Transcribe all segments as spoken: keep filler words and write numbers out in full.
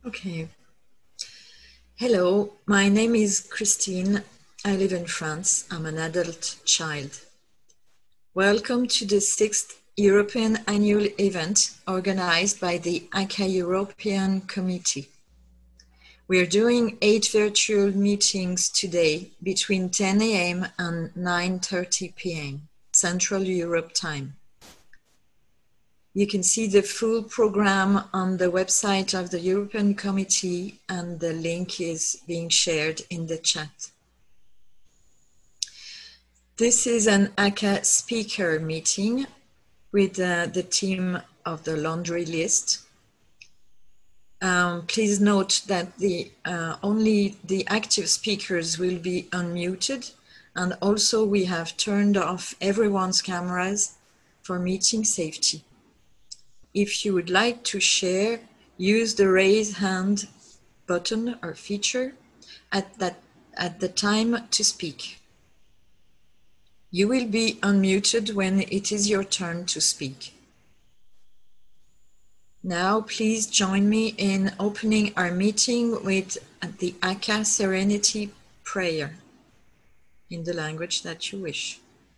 Okay. Hello, my name is Christine. I live in France. I'm an adult child. Welcome to the sixth European annual event organized by the A C A European Committee. We're doing eight virtual meetings today between ten A M and nine thirty P M Central Europe time. You can see the full program on the website of the European Committee, and the link is being shared in the chat. This is an A C A speaker meeting with uh, the team of the laundry list. Um, please note that the uh, only the active speakers will be unmuted, and also we have turned off everyone's cameras for meeting safety. If you would like to share, use the raise hand button or feature at, that, at the time to speak. You will be unmuted when it is your turn to speak. Now, please join me in opening our meeting with the A C A Serenity Prayer in the language that you wish.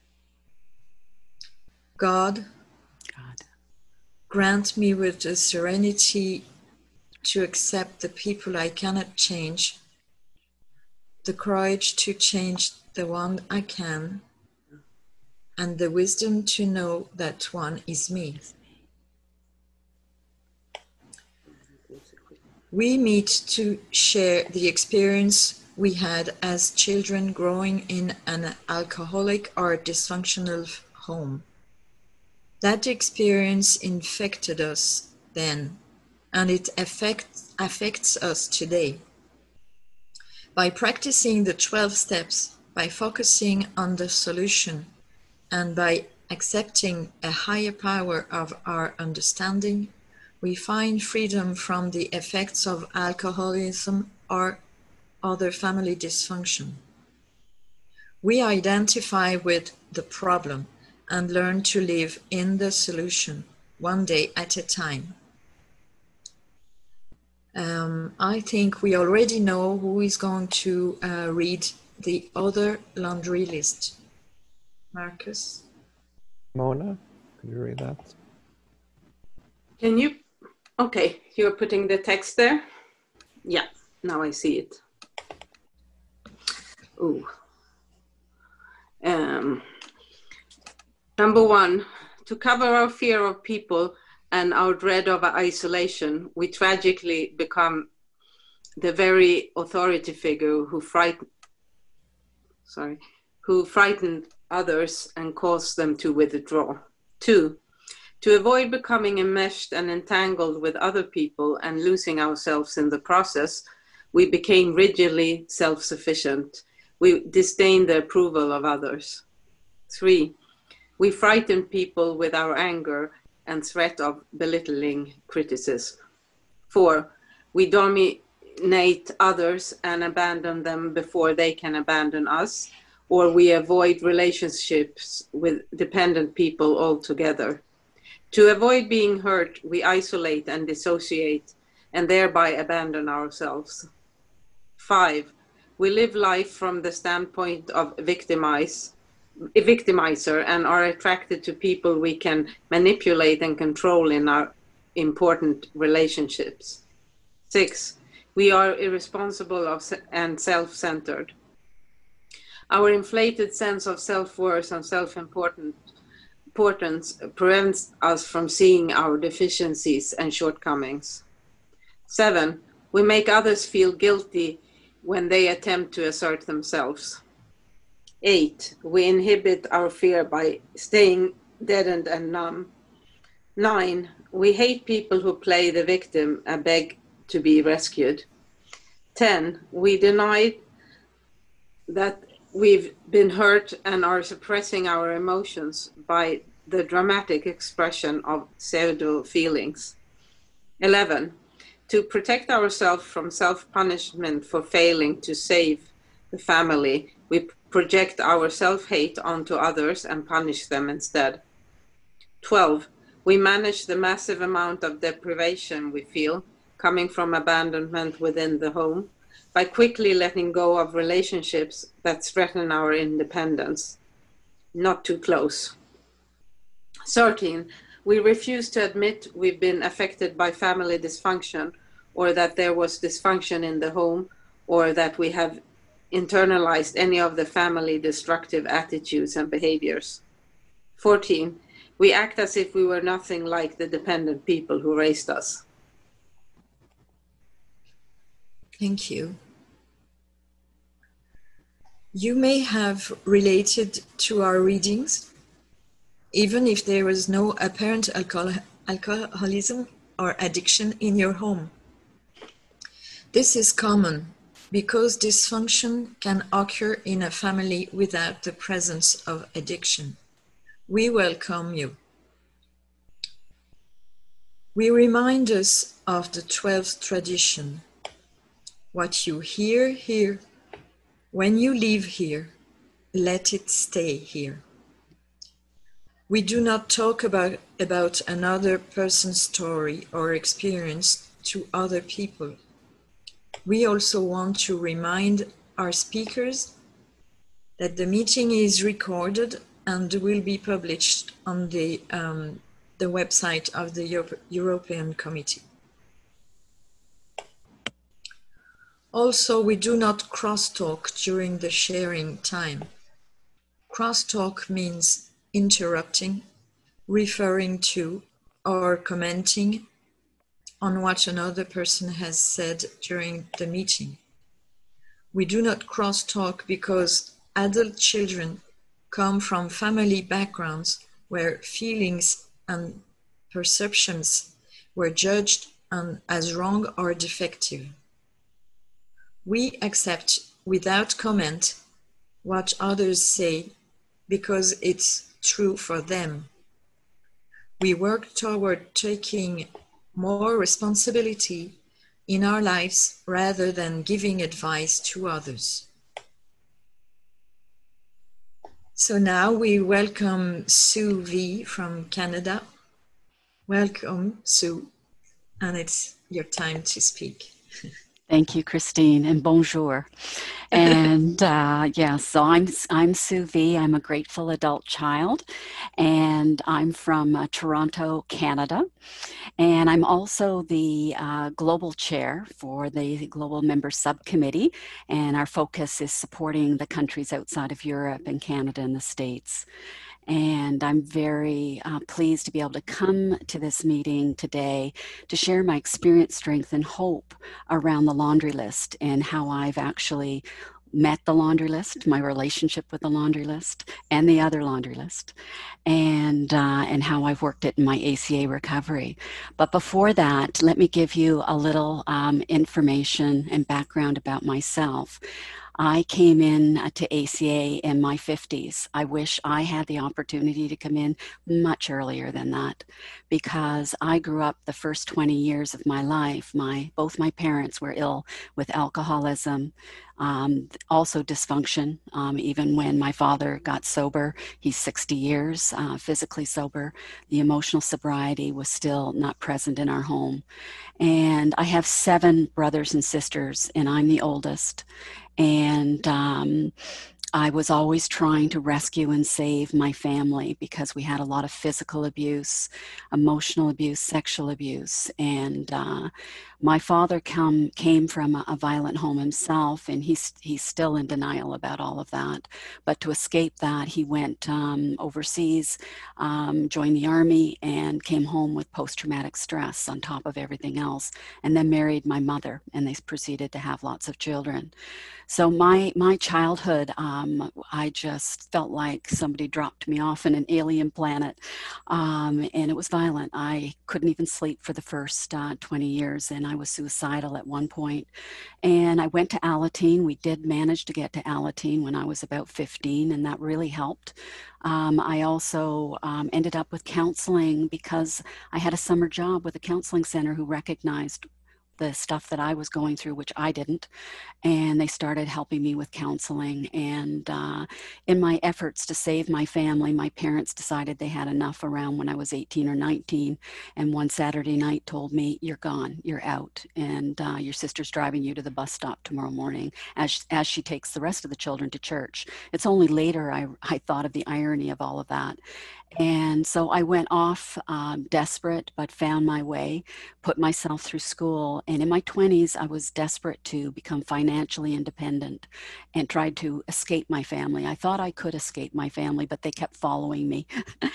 God, God, grant me with the serenity to accept the people I cannot change, the courage to change the one I can, and the wisdom to know that one is me. We meet to share the experience we had as children growing in an alcoholic or dysfunctional home. That experience infected us then, and it affects, affects us today. By practicing the twelve steps, by focusing on the solution, and by accepting a higher power of our understanding, we find freedom from the effects of alcoholism or other family dysfunction. We identify with the problem and learn to live in the solution, one day at a time. Um, I think we already know who is going to uh, read the other laundry list. Marcus? Mona, could you read that? can you? Okay, you're putting the text there? Yeah, now I see it. Ooh. Um, number one, to cover our fear of people and our dread of isolation, we tragically become the very authority figure who frighten, sorry, who frightened others and caused them to withdraw. Two, to avoid becoming enmeshed and entangled with other people and losing ourselves in the process, we became rigidly self-sufficient. We disdained the approval of others. Three, we frightened people with our anger and threat of belittling criticism. Four, we dominate others and abandon them before they can abandon us, or we avoid relationships with dependent people altogether. To avoid being hurt, we isolate and dissociate and thereby abandon ourselves. Five, we live life from the standpoint of victimize, a victimizer and are attracted to people we can manipulate and control in our important relationships. Six, we are irresponsible of, and self-centered. Our inflated sense of self-worth and self-importance importance prevents us from seeing our deficiencies and shortcomings. Seven, we make others feel guilty when they attempt to assert themselves. Eight, we inhibit our fear by staying deadened and numb. Nine, we hate people who play the victim and beg to be rescued. Ten, we deny that we've been hurt and are suppressing our emotions by the dramatic expression of pseudo feelings. Eleven, to protect ourselves from self-punishment for failing to save the family, we project our self-hate onto others and punish them instead. Twelve, we manage the massive amount of deprivation we feel coming from abandonment within the home, by quickly letting go of relationships that threaten our independence. Not too close. thirteen, we refuse to admit we've been affected by family dysfunction, or that there was dysfunction in the home, or that we have internalized any of the family destructive attitudes and behaviors. fourteen, we act as if we were nothing like the dependent people who raised us. Thank you. You may have related to our readings, even if there was no apparent alcohol alcoholism or addiction in your home. This is common because dysfunction can occur in a family without the presence of addiction. We welcome you. We remind us of the twelfth tradition. What you hear here, when you leave here, let it stay here. We do not talk about, about another person's story or experience to other people. We also want to remind our speakers that the meeting is recorded and will be published on the, um, the website of the Euro- European Committee. Also, we do not crosstalk during the sharing time. Crosstalk means interrupting, referring to, or commenting on what another person has said during the meeting. We do not crosstalk because adult children come from family backgrounds where feelings and perceptions were judged as wrong or defective. We accept without comment what others say because it's true for them. We work toward taking more responsibility in our lives rather than giving advice to others. So now we welcome Sue V from Canada. Welcome, Sue, and it's your time to speak. Thank you, Christine, and bonjour. And uh, yeah, so I'm I'm Sue V. I'm a grateful adult child, and I'm from uh, Toronto, Canada. And I'm also the uh, global chair for the Global Member Subcommittee, and our focus is supporting the countries outside of Europe and Canada and the States. And I'm very uh, pleased to be able to come to this meeting today to share my experience, strength, and hope around the laundry list and how I've actually met the laundry list, my relationship with the laundry list, and the other laundry list, and uh, and how I've worked it in my A C A recovery. But before that, let me give you a little um, information and background about myself. I came in to A C A in my fifties. I wish I had the opportunity to come in much earlier than that, because I grew up the first twenty years of my life. My both my parents were ill with alcoholism, um, also dysfunction. Um, even when my father got sober, he's sixty years uh, physically sober, the emotional sobriety was still not present in our home. And I have seven brothers and sisters, and I'm the oldest. And um, I was always trying to rescue and save my family because we had a lot of physical abuse, emotional abuse, sexual abuse. And uh, my father come, came from a, a violent home himself, and he's, he's still in denial about all of that. But to escape that, he went um, overseas, um, joined the army, and came home with post-traumatic stress on top of everything else, and then married my mother, and they proceeded to have lots of children. So my my childhood, um, I just felt like somebody dropped me off in an alien planet, um, and it was violent. I couldn't even sleep for the first uh, twenty years, and I was suicidal at one point. And I went to Alateen. We did manage to get to Alateen when I was about fifteen, and that really helped. Um, I also um, ended up with counseling because I had a summer job with a counseling center who recognized the stuff that I was going through, which I didn't. And they started helping me with counseling. And uh, in my efforts to save my family, my parents decided they had enough around when I was eighteen or nineteen. And one Saturday night told me, you're gone, you're out. And uh, your sister's driving you to the bus stop tomorrow morning as, as she takes the rest of the children to church. It's only later I, I thought of the irony of all of that. And so I went off um, desperate, but found my way, put myself through school. And in my twenties, I was desperate to become financially independent and tried to escape my family. I thought I could escape my family, but they kept following me.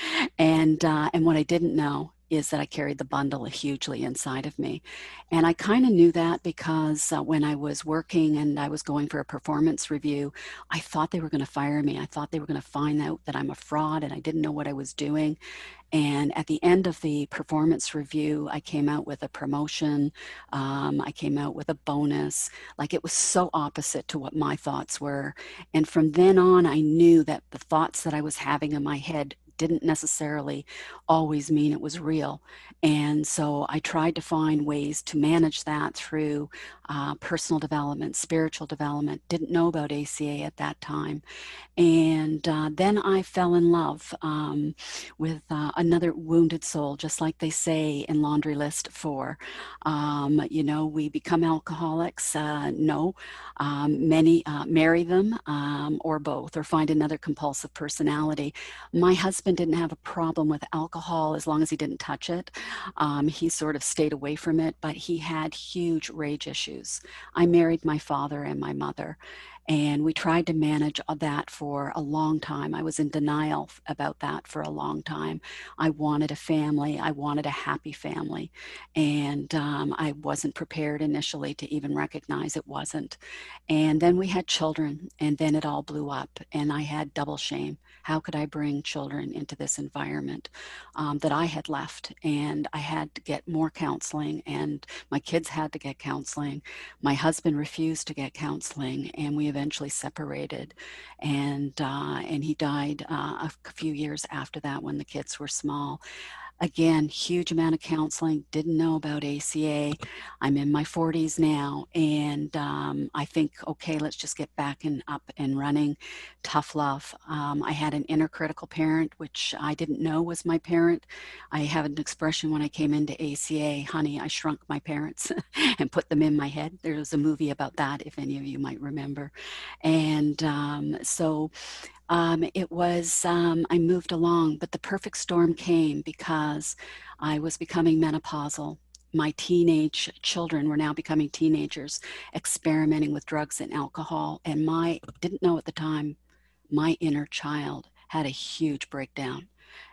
and, uh, and what I didn't know is that I carried the bundle hugely inside of me. And I kind of knew that because uh, when I was working and I was going for a performance review, I thought they were going to fire me. I thought they were going to find out that I'm a fraud and I didn't know what I was doing. And at the end of the performance review, I came out with a promotion. Um, I came out with a bonus. Like, it was so opposite to what my thoughts were. And from then on, I knew that the thoughts that I was having in my head didn't necessarily always mean it was real. And so I tried to find ways to manage that through uh, personal development, spiritual development. Didn't know about A C A at that time. And uh, then I fell in love um, with uh, another wounded soul, just like they say in Laundry List four. Um, you know, we become alcoholics. Uh, no, um, many uh, marry them um, or both, or find another compulsive personality. My husband didn't have a problem with alcohol as long as he didn't touch it. Um, he sort of stayed away from it, but he had huge rage issues. I married my father and my mother, and we tried to manage that for a long time. I was in denial about that for a long time. I wanted a family. I wanted a happy family. And um, I wasn't prepared initially to even recognize it wasn't. And then we had children, and then it all blew up, and I had double shame. How could I bring children into this environment um, that I had left? And I had to get more counseling, and my kids had to get counseling. My husband refused to get counseling, and we eventually separated. And uh, and he died uh, a few years after that when the kids were small. Again, huge amount of counseling, didn't know about A C A. I'm in my forties now, and um, I think, okay, let's just get back and up and running. Tough love. Um, I had an inner critical parent, which I didn't know was my parent. I have an expression when I came into A C A, honey, I shrunk my parents and put them in my head. There was a movie about that, if any of you might remember. And um, so Um, it was, um, I moved along, but the perfect storm came because I was becoming menopausal. My teenage children were now becoming teenagers, experimenting with drugs and alcohol. And my, didn't know at the time, my inner child had a huge breakdown.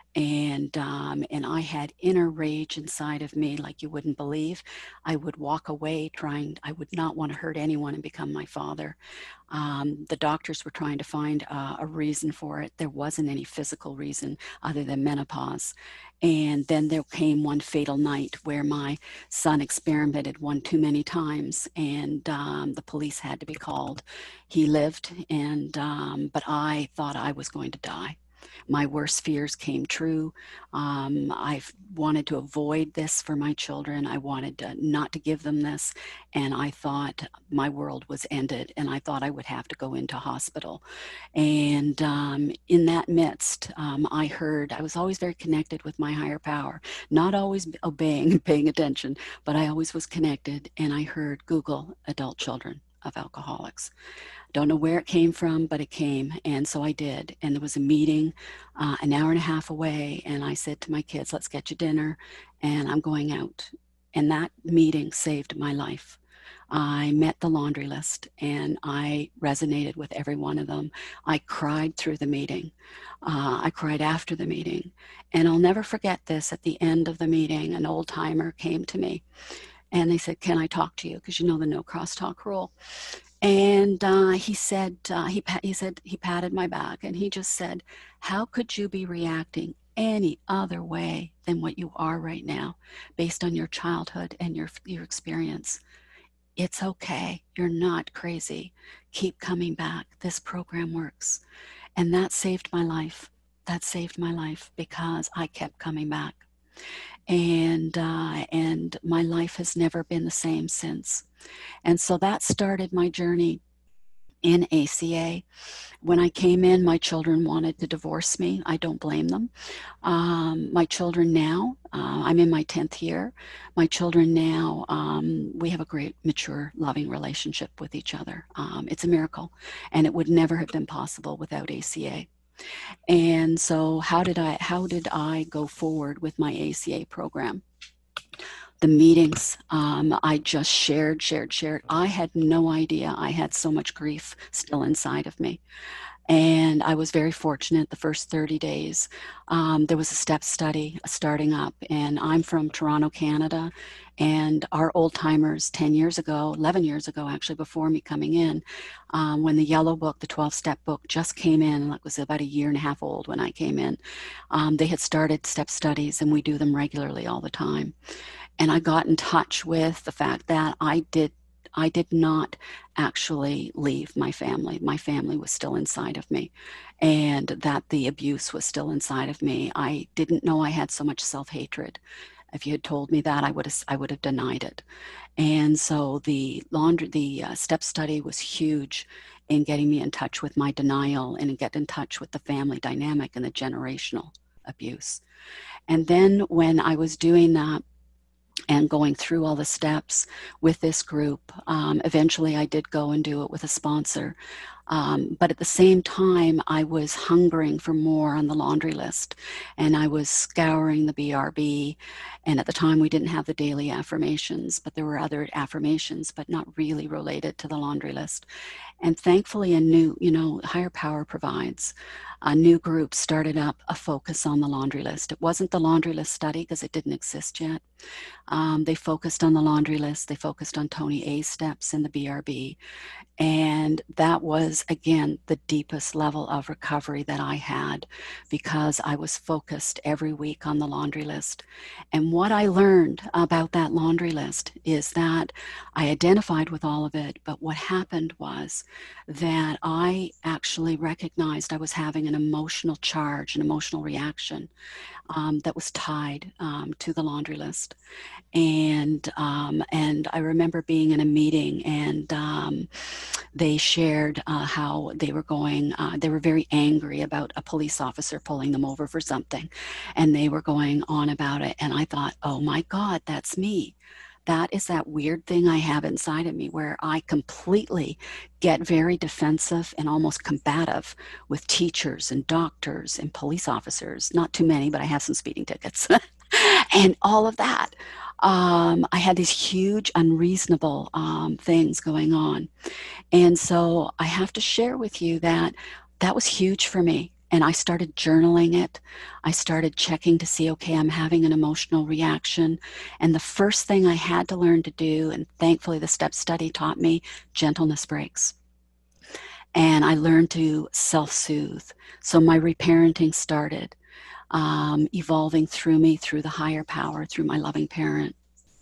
And um, and I had inner rage inside of me like you wouldn't believe. I would walk away trying, I would not want to hurt anyone and become my father. Um, the doctors were trying to find uh, a reason for it. There wasn't any physical reason other than menopause. And then there came one fatal night where my son experimented one too many times, and um, the police had to be called. He lived, and um, but I thought I was going to die. My worst fears came true. Um, I wanted to avoid this for my children. I wanted to, not to give them this. And I thought my world was ended, and I thought I would have to go into hospital. And um, in that midst, um, I heard, I was always very connected with my higher power, not always obeying, paying attention, but I always was connected. And I heard, Google adult children of alcoholics. Don't know where it came from, but it came. And so I did. And there was a meeting uh, an hour and a half away. And I said to my kids, let's get you dinner. And I'm going out. And that meeting saved my life. I met the laundry list, and I resonated with every one of them. I cried through the meeting. Uh, I cried after the meeting. And I'll never forget this. At the end of the meeting, an old timer came to me. And they said, can I talk to you? Because you know the no crosstalk rule. And uh, he said, uh, he, he said, he patted my back, and he just said, how could you be reacting any other way than what you are right now, based on your childhood and your, your experience? It's okay. You're not crazy. Keep coming back. This program works. And that saved my life. That saved my life because I kept coming back. And, uh, and my life has never been the same since. And so that started my journey in A C A. When I came in, my children wanted to divorce me. I don't blame them. Um, my children now, uh, I'm in my tenth year. My children now, um, we have a great, mature, loving relationship with each other. Um, it's a miracle, and it would never have been possible without A C A. And so how did I, how did I go forward with my A C A program? The meetings, um, I just shared, shared, shared. I had no idea I had so much grief still inside of me. And I was very fortunate the first thirty days. Um, there was a step study starting up, and I'm from Toronto, Canada. And our old timers ten years ago, eleven years ago, actually, before me coming in, um, when the yellow book, the twelve step book just came in, it was about a year and a half old when I came in, um, they had started step studies, and we do them regularly all the time. And I got in touch with the fact that I did I did not actually leave my family. My family was still inside of me, and that the abuse was still inside of me. I didn't know I had so much self-hatred. If you had told me that, I would have I would have denied it. And so the laundry, the uh, step study was huge in getting me in touch with my denial and get in touch with the family dynamic and the generational abuse. And then when I was doing that, and going through all the steps with this group. Um, eventually, I did go and do it with a sponsor. Um, but at the same time, I was hungering for more on the laundry list, and I was scouring the B R B. And at the time, we didn't have the daily affirmations, but there were other affirmations, but not really related to the laundry list. And thankfully, a new, you know, higher power provides. A new group started up a focus on the laundry list. It wasn't the laundry list study because it didn't exist yet. Um, they focused on the laundry list. They focused on Tony A steps in the B R B. And that was, again, the deepest level of recovery that I had, because I was focused every week on the laundry list. And what I learned about that laundry list is that I identified with all of it, but what happened was that I actually recognized I was having an emotional charge, an emotional reaction um, that was tied um, to the laundry list. And um, and I remember being in a meeting, and um, they shared uh, how they were going, uh, they were very angry about a police officer pulling them over for something. And they were going on about it. And I thought, oh my God, that's me. That is that weird thing I have inside of me where I completely get very defensive and almost combative with teachers and doctors and police officers. Not too many, but I have some speeding tickets and all of that. Um, I had these huge unreasonable um, things going on. And so I have to share with you that that was huge for me. And I started journaling it. I started checking to see, okay, I'm having an emotional reaction. And the first thing I had to learn to do, and thankfully the step study taught me, gentleness breaks. And I learned to self-soothe. So my reparenting started um, evolving through me, through the higher power, through my loving parent.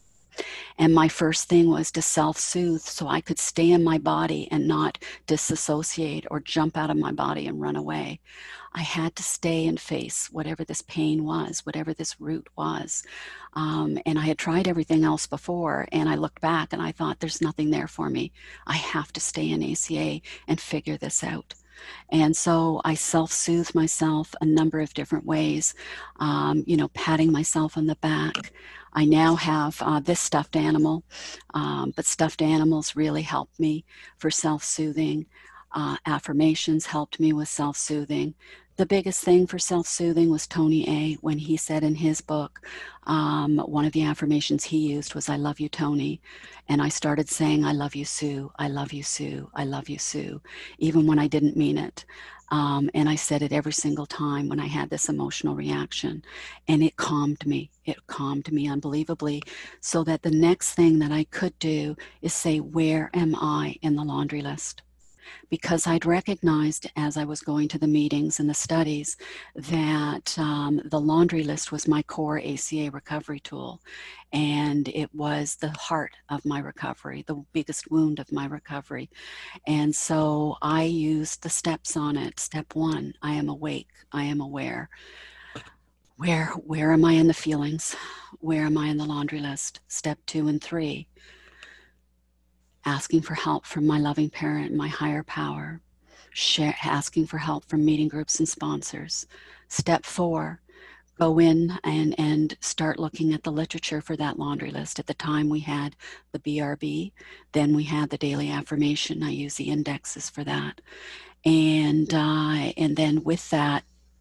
And my first thing was to self-soothe so I could stay in my body and not disassociate or jump out of my body and run away. I had to stay and face whatever this pain was, whatever this root was. Um, and I had tried everything else before, and I looked back and I thought, there's nothing there for me. I have to stay in A C A and figure this out. And so I self-soothe myself a number of different ways, um, you know, patting myself on the back. I now have uh, this stuffed animal, um, but stuffed animals really helped me for self-soothing. Uh, affirmations helped me with self-soothing. The biggest thing for self-soothing was Tony A. When he said in his book, um, one of the affirmations he used was, I love you, Tony. And I started saying, I love you, Sue. I love you, Sue. I love you, Sue, even when I didn't mean it. Um, and I said it every single time when I had this emotional reaction. And it calmed me. It calmed me unbelievably, so that the next thing that I could do is say, where am I in the laundry list? Because I'd recognized as I was going to the meetings and the studies that um, the laundry list was my core A C A recovery tool. And it was the heart of my recovery, the biggest wound of my recovery. And so I used the steps on it. Step one, I am awake, I am aware. Where, where am I in the feelings? Where am I in the laundry list? Step two and three, asking for help from my loving parent, my higher power. Share, asking for help from meeting groups and sponsors. Step four, go in and, and start looking at the literature for that laundry list. At the time we had the B R B, then we had the daily affirmation. I use the indexes for that. And, uh, and then with that,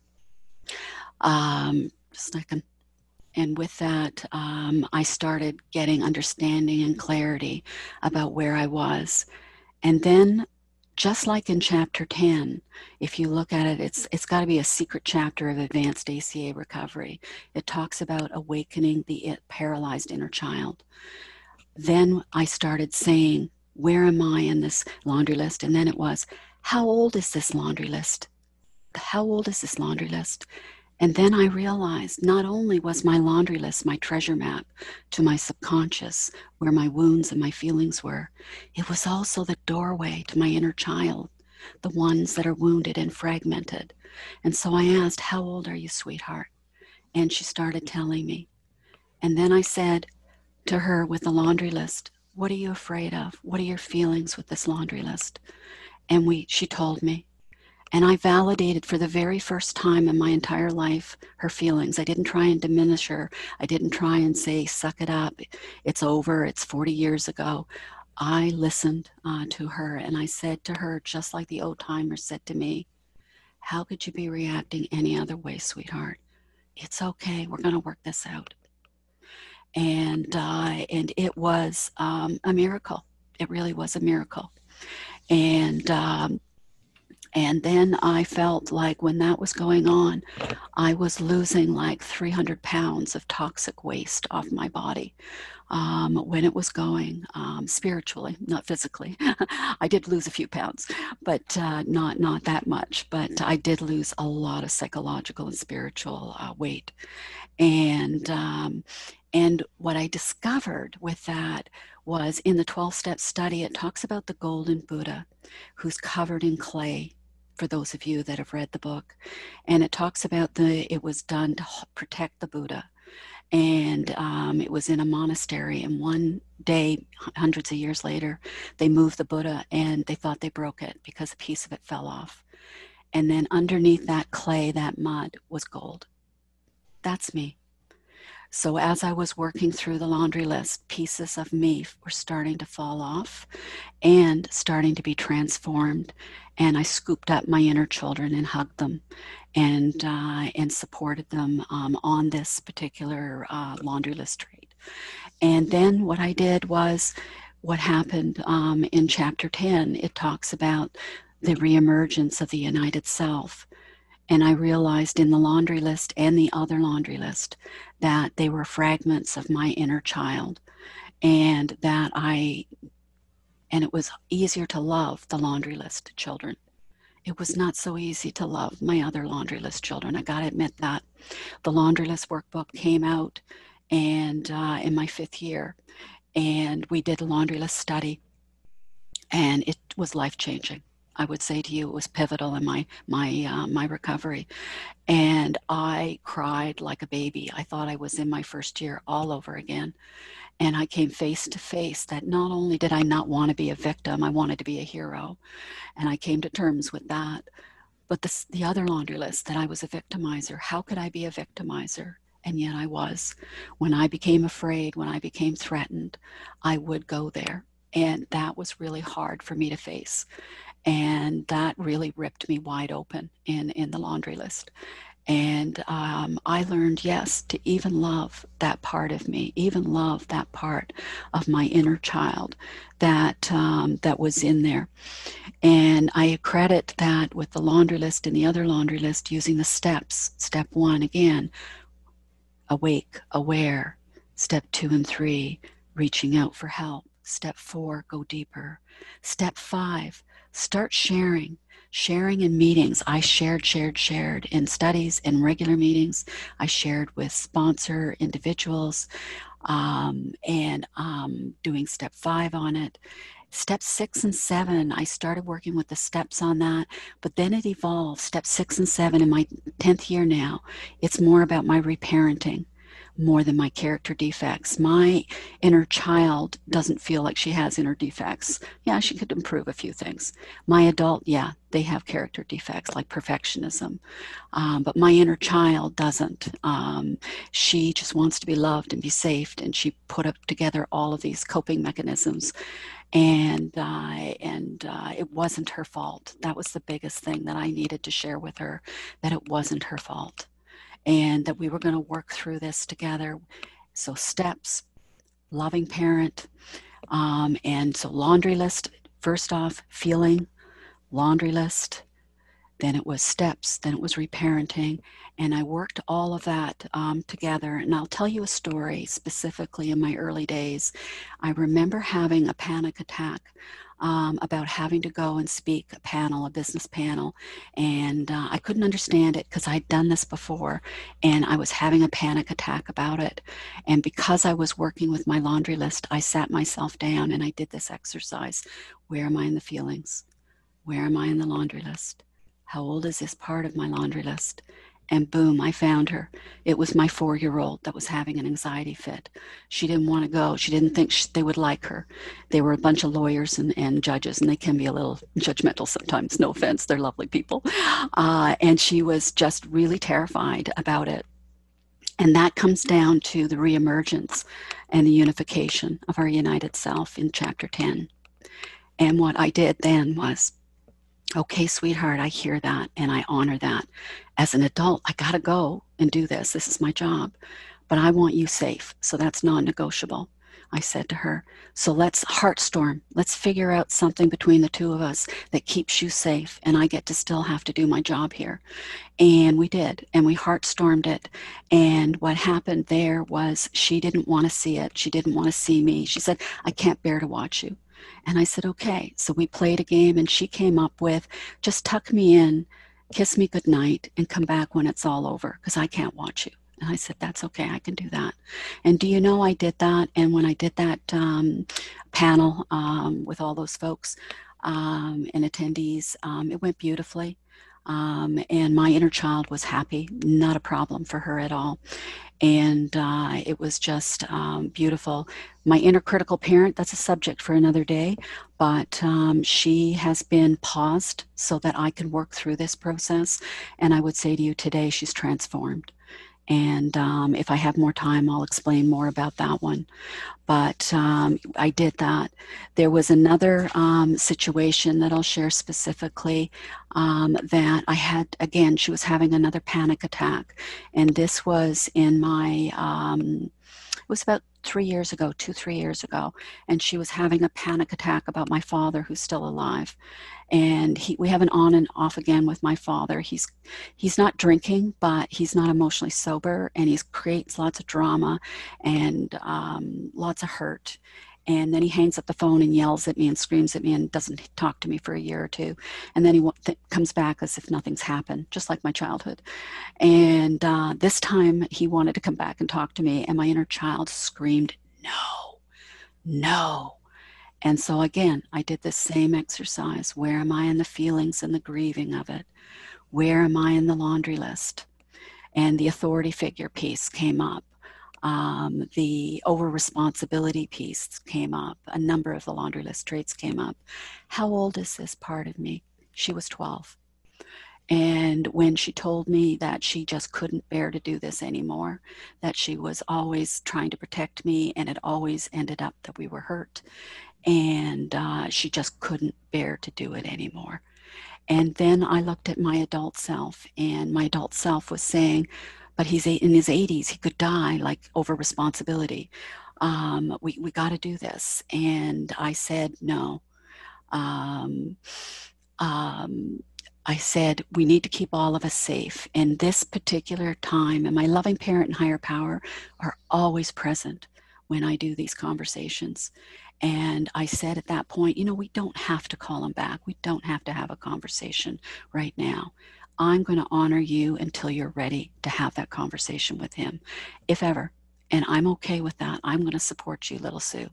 um, just a second. And with that, um, I started getting understanding and clarity about where I was. And then, just like in chapter ten, if you look at it, it's it's got to be a secret chapter of advanced A C A recovery. It talks about awakening the paralyzed inner child. Then I started saying, where am I in this laundry list? And then it was, how old is this laundry list? How old is this laundry list? And then I realized not only was my laundry list my treasure map to my subconscious, where my wounds and my feelings were, it was also the doorway to my inner child, the ones that are wounded and fragmented. And so I asked, how old are you, sweetheart? And she started telling me. And then I said to her with the laundry list, what are you afraid of? What are your feelings with this laundry list? And we, she told me. And I validated for the very first time in my entire life her feelings. I didn't try and diminish her. I didn't try and say, suck it up. It's over. It's forty years ago. I listened uh, to her, and I said to her, just like the old timer said to me, how could you be reacting any other way, sweetheart? It's okay. We're going to work this out. And, uh, and it was um, a miracle. It really was a miracle. And, um, And then I felt like when that was going on, I was losing like three hundred pounds of toxic waste off my body um, when it was going um, spiritually, not physically. I did lose a few pounds, but uh, not, not that much. But I did lose a lot of psychological and spiritual uh, weight. And, um, and what I discovered with that was in the twelve-step study, it talks about the golden Buddha who's covered in clay, for those of you that have read the book. And it talks about the, it was done to protect the Buddha. And um, it was in a monastery. And one day, hundreds of years later, they moved the Buddha and they thought they broke it because a piece of it fell off. And then underneath that clay, that mud, was gold. That's me. So as I was working through the laundry list, pieces of me were starting to fall off and starting to be transformed. And I scooped up my inner children and hugged them and uh, and supported them um, on this particular uh, laundry list trait. And then what I did was what happened um, in chapter ten. It talks about the reemergence of the united self. And I realized in the laundry list and the other laundry list that they were fragments of my inner child, and that I, and it was easier to love the laundry list children. It was not so easy to love my other laundry list children. I gotta admit that. The laundry list workbook came out and uh, in my fifth year, and we did a laundry list study, and it was life-changing. I would say to you, it was pivotal in my my uh, my recovery, and I cried like a baby. I thought I was in my first year all over again, and I came face to face that not only did I not want to be a victim, I wanted to be a hero, and I came to terms with that. But this, the other laundry list, that I was a victimizer. How could I be a victimizer? And yet I was. When I became afraid, when I became threatened, I would go there, and that was really hard for me to face. And that really ripped me wide open in, in the laundry list. And um, I learned, yes, to even love that part of me, even love that part of my inner child that um, that was in there. And I credit that with the laundry list and the other laundry list using the steps. Step one, again, awake, aware. Step two and three, reaching out for help. Step four, go deeper. Step five, start sharing. Sharing in meetings. I shared, shared, shared in studies, in regular meetings. I shared with sponsor individuals. um, and um, doing step five on it. Step six and seven, I started working with the steps on that, but then it evolved. Step six and seven in my tenth year now, it's more about my reparenting more than my character defects. My inner child doesn't feel like she has inner defects. Yeah, she could improve a few things. My adult, yeah, they have character defects like perfectionism. Um, but my inner child doesn't. Um, she just wants to be loved and be safe, and she put up together all of these coping mechanisms. And uh, and uh, it wasn't her fault. That was the biggest thing that I needed to share with her, that it wasn't her fault, and that we were going to work through this together. So steps, loving parent, um, and so laundry list. First off, feeling, laundry list. Then it was steps, then it was reparenting, and I worked all of that um, together. And I'll tell you a story specifically in my early days. I remember having a panic attack um, about having to go and speak a panel, a business panel, and uh, I couldn't understand it because I'd done this before, and I was having a panic attack about it. And because I was working with my laundry list, I sat myself down and I did this exercise. Where am I in the feelings? Where am I in the laundry list? How old is this part of my laundry list? And boom, I found her. It was my four-year-old that was having an anxiety fit. She didn't want to go. She didn't think she, they would like her. They were a bunch of lawyers and, and judges, and they can be a little judgmental sometimes. No offense, they're lovely people. Uh, and she was just really terrified about it. And that comes down to the reemergence and the unification of our united self in chapter ten. And what I did then was, okay, sweetheart, I hear that and I honor that. As an adult, I gotta go and do this. This is my job, but I want you safe. So that's non-negotiable, I said to her. So let's heartstorm. Let's figure out something between the two of us that keeps you safe, and I get to still have to do my job here. And we did, and we heartstormed it. And what happened there was she didn't want to see it. She didn't want to see me. She said, I can't bear to watch you. And I said, okay. So we played a game, and she came up with, just tuck me in, kiss me goodnight, and come back when it's all over, because I can't watch you. And I said, that's okay, I can do that. And do you know, I did that. And when I did that um, panel um, with all those folks um, and attendees, um, it went beautifully. Um, and my inner child was happy, not a problem for her at all. And uh, it was just um, beautiful. My inner critical parent, that's a subject for another day, but um, she has been paused so that I can work through this process. And I would say to you today, she's transformed. And um, if I have more time, I'll explain more about that one. But um, I did that. There was another um, situation that I'll share specifically um, that I had, again, she was having another panic attack. And this was in my, um, it was about three years ago, two, three years ago. And she was having a panic attack about my father, who's still alive. And he, we have an on and off again with my father. He's he's not drinking, but he's not emotionally sober, and he creates lots of drama and um, lots of hurt. And then he hangs up the phone and yells at me and screams at me and doesn't talk to me for a year or two. And then he w- th- comes back as if nothing's happened, just like my childhood. And uh, this time he wanted to come back and talk to me, and my inner child screamed, no, no. And so again, I did the same exercise. Where am I in the feelings and the grieving of it? Where am I in the laundry list? And the authority figure piece came up. Um, the over-responsibility piece came up. A number of the laundry list traits came up. How old is this part of me? She was twelve. And when she told me that she just couldn't bear to do this anymore, that she was always trying to protect me, and it always ended up that we were hurt, and uh, she just couldn't bear to do it anymore. And then I looked at my adult self, and my adult self was saying, but he's in his eighties, he could die, like over responsibility. Um, we we got to do this. And I said, no. Um, um, I said, we need to keep all of us safe. In this particular time, and my loving parent and higher power are always present when I do these conversations. And I said at that point, you know, we don't have to call him back. We don't have to have a conversation right now. I'm going to honor you until you're ready to have that conversation with him, if ever. and I'm okay with that. I'm going to support you, little Sue.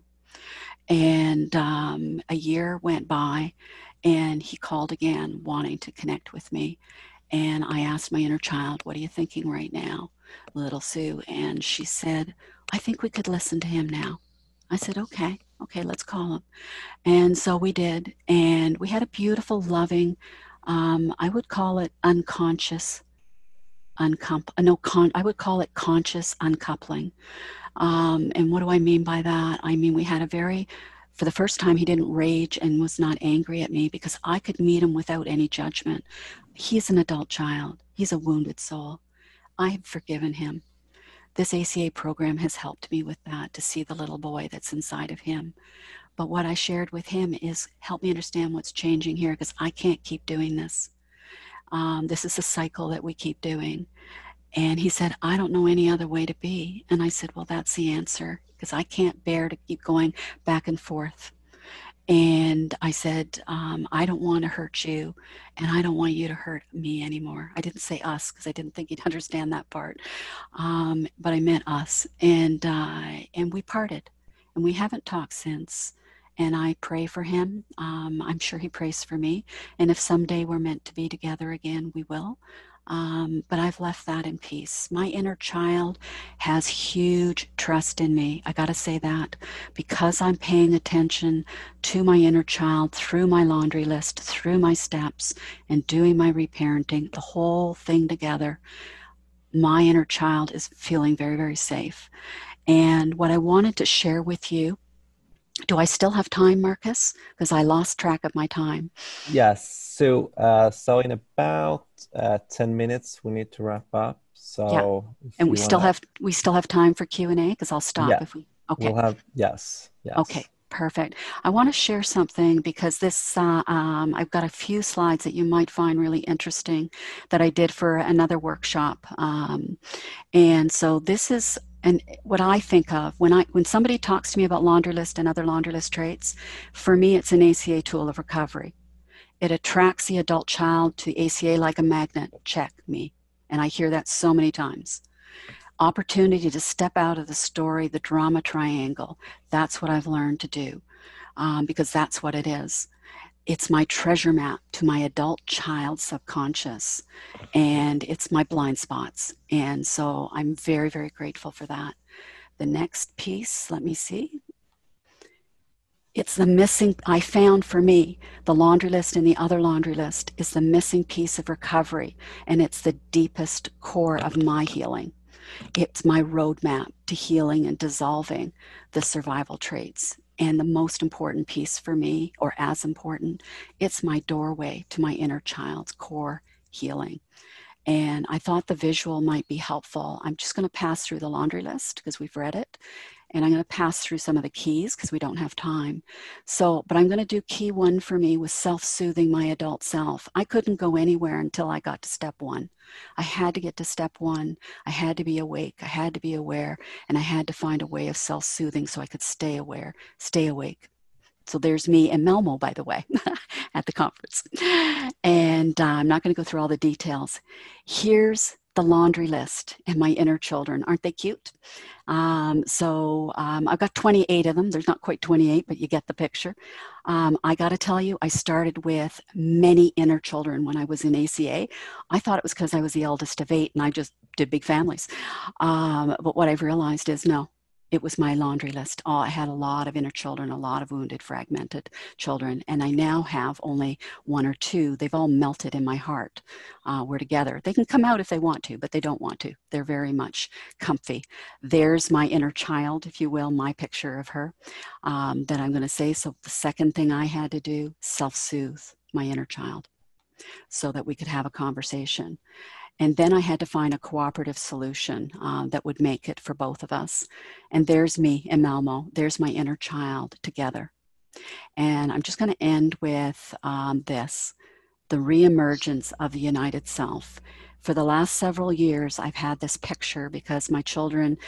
And um, a year went by, and he called again, wanting to connect with me. And I asked my inner child, what are you thinking right now, little Sue? And she said, I think we could listen to him now. I said, okay, okay, let's call him. And so we did. And we had a beautiful, loving, um, I would call it unconscious, uncom- no, con- I would call it conscious uncoupling. Um, and what do I mean by that? I mean, we had a very, for the first time, he didn't rage and was not angry at me because I could meet him without any judgment. He's an adult child. He's a wounded soul. I have forgiven him. This A C A program has helped me with that, to see the little boy that's inside of him. But what I shared with him is, help me understand what's changing here, because I can't keep doing this. Um, this is a cycle that we keep doing. And he said, I don't know any other way to be. And I said, well, that's the answer, because I can't bear to keep going back and forth. And I said, um, I don't want to hurt you, and I don't want you to hurt me anymore. I didn't say us, because I didn't think he'd understand that part. Um, but I meant us. And, uh, and we parted, and we haven't talked since. And I pray for him. Um, I'm sure he prays for me. And if someday we're meant to be together again, we will. Um, but I've left that in peace. My inner child has huge trust in me. I got to say that, because I'm paying attention to my inner child through my laundry list, through my steps, and doing my reparenting, the whole thing together. My inner child is feeling very, very safe. And what I wanted to share with you, do I still have time, Marcus? Because I lost track of my time. Yes. So, uh, so in about uh, ten minutes, we need to wrap up. So, yeah. And we still wanna... have we still have time for Q and A, because I'll stop yeah. if we. Okay. We'll have yes. Yes. Okay. Perfect. I want to share something, because this uh, um, I've got a few slides that you might find really interesting that I did for another workshop, um, and so this is. And what I think of when I when somebody talks to me about laundry list and other laundry list traits, for me, it's an A C A tool of recovery. It attracts the adult child to the A C A like a magnet. Check me. And I hear that so many times. Opportunity to step out of the story, the drama triangle. That's what I've learned to do, um, because that's what it is. It's my treasure map to my adult child subconscious, and it's my blind spots. And so I'm very, very grateful for that. The next piece, let me see. It's the missing, I found for me, the laundry list and the other laundry list is the missing piece of recovery, and it's the deepest core of my healing. It's my roadmap to healing and dissolving the survival traits. And the most important piece for me, or as important, it's my doorway to my inner child's core healing. And I thought the visual might be helpful. I'm just going to pass through the laundry list because we've read it. And I'm going to pass through some of the keys because we don't have time. So, but I'm going to do key one for me with self-soothing my adult self. I couldn't go anywhere until I got to step one. I had to get to step one. I had to be awake. I had to be aware. And I had to find a way of self-soothing so I could stay aware, stay awake. So there's me and Melmo, by the way, at the conference. And uh, I'm not going to go through all the details. Here's the laundry list and my inner children. Aren't they cute? Um, so um, I've got twenty-eight of them. There's not quite twenty-eight, but you get the picture. Um, I got to tell you, I started with many inner children when I was in A C A. I thought it was because I was the eldest of eight and I just did big families. Um, but what I've realized is no. It was my laundry list. Oh, I had a lot of inner children, a lot of wounded, fragmented children, and I now have only one or two. They've all melted in my heart. Uh, we're together. They can come out if they want to, but they don't want to. They're very much comfy. There's my inner child, if you will, my picture of her um, that I'm going to say. So the second thing I had to do, self-soothe my inner child so that we could have a conversation. And then I had to find a cooperative solution uh, that would make it for both of us. And there's me and Malmo. There's my inner child together. And I'm just going to end with um, this, the reemergence of the united self. For the last several years, I've had this picture because my children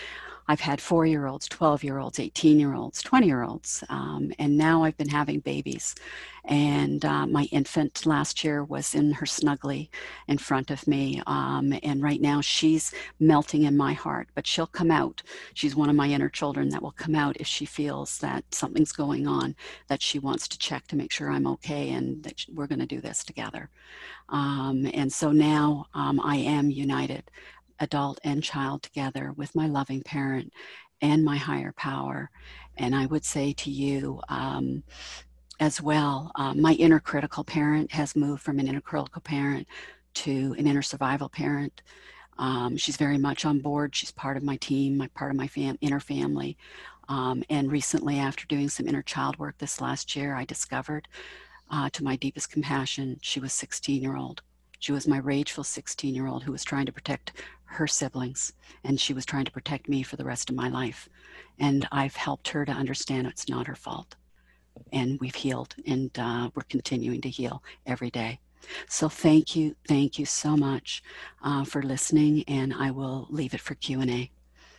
I've had four-year-olds, twelve-year-olds, eighteen-year-olds, twenty-year-olds, um, and now I've been having babies. And uh, my infant last year was in her snuggly in front of me, um, and right now she's melting in my heart, but she'll come out. She's one of my inner children that will come out if she feels that something's going on, that she wants to check to make sure I'm okay and that we're going to do this together. Um, and so now um, I am united, adult and child together with my loving parent and my higher power. And I would say to you um, as well, uh, my inner critical parent has moved from an inner critical parent to an inner survival parent. Um, she's very much on board. She's part of my team, my part of my fam inner family. Um, and recently, after doing some inner child work this last year, I discovered uh, to my deepest compassion, she was sixteen year old. She was my rageful sixteen year old who was trying to protect her siblings, and she was trying to protect me for the rest of my life. And I've helped her to understand it's not her fault. And we've healed, and uh, we're continuing to heal every day. So thank you, thank you so much uh, for listening, and I will leave it for Q and A.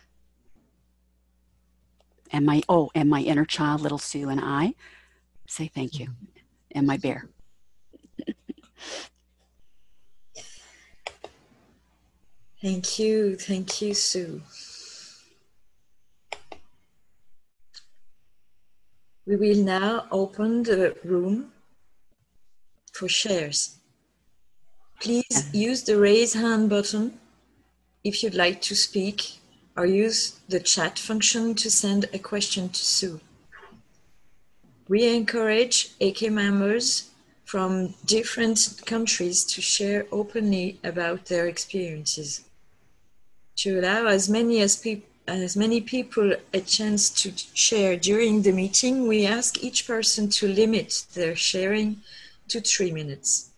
And my, oh, and my inner child, little Sue, and I say thank you, and my bear. Thank you, thank you, Sue. We will now open the room for shares. Please use the raise hand button if you'd like to speak, or use the chat function to send a question to Sue. We encourage A K members from different countries to share openly about their experiences. To allow as many as, pe as many people a chance to share during the meeting, we ask each person to limit their sharing to three minutes.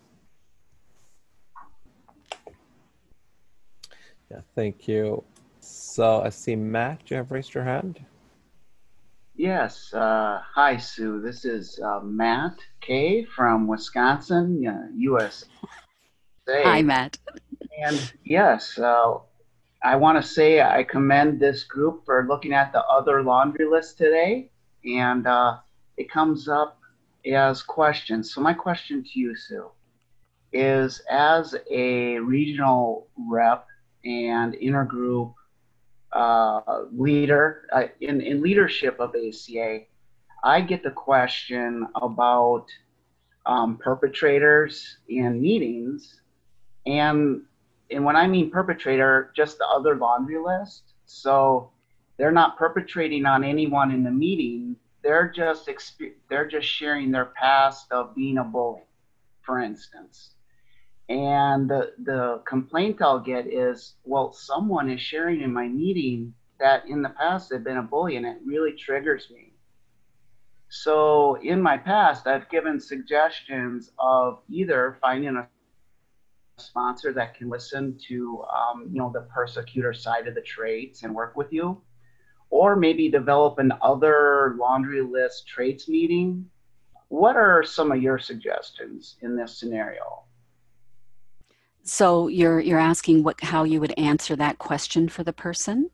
Yeah, thank you. So I see Matt, you have raised your hand. Yes. Uh, hi, Sue. This is uh, Matt K from Wisconsin, uh, U S A. Hi, Matt. And yes, uh, I want to say I commend this group for looking at the other laundry list today. And uh, it comes up as questions. So my question to you, Sue, is as a regional rep and intergroup uh, leader uh, in, in leadership of A C A, I get the question about um, perpetrators in meetings. And, and when I mean perpetrator, just the other laundry list. So they're not perpetrating on anyone in the meeting. They're just, exp they're just sharing their past of being a bully, for instance. And the, the complaint I'll get is, well, someone is sharing in my meeting that in the past they've been a bully, and it really triggers me. So in my past, I've given suggestions of either finding a sponsor that can listen to, um, you know, the persecutor side of the traits and work with you, or maybe develop an other laundry list traits meeting. What are some of your suggestions in this scenario? So you're you're asking what how you would answer that question for the person?